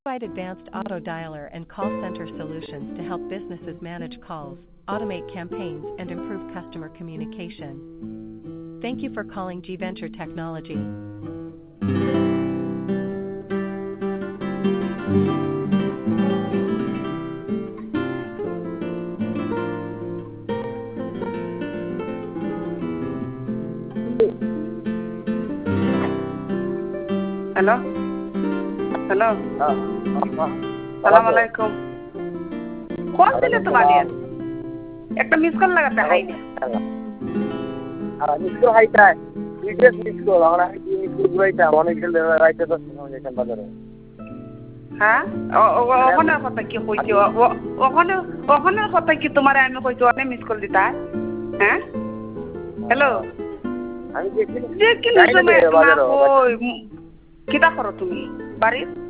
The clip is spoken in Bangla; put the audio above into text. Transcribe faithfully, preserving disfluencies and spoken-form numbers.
Provide advanced auto dialer and call center solutions to help businesses manage calls, automate campaigns, and improve customer communication. Thank you for calling G Venture Technology. Hello hello হ্যাঁ সালাম আলাইকুম কোন দিলে তো বালিয়া একটা মিস কল লাগাতে হাই না আর মিস কল হাইটা বিশেষ মিস কল আমরা কি মিস কল রাইটা অনেক দিন রাইটা তো এখান বাজারে হ্যাঁ ওখানে কথা কি কইছো ওখানে ওখানে কথা কি তোমারে আমি কইছো অনেক মিস কল দিতা হ্যাঁ হ্যালো আমি দেখি যে কি সময় না কই কিটা করো তুমি বাড়ি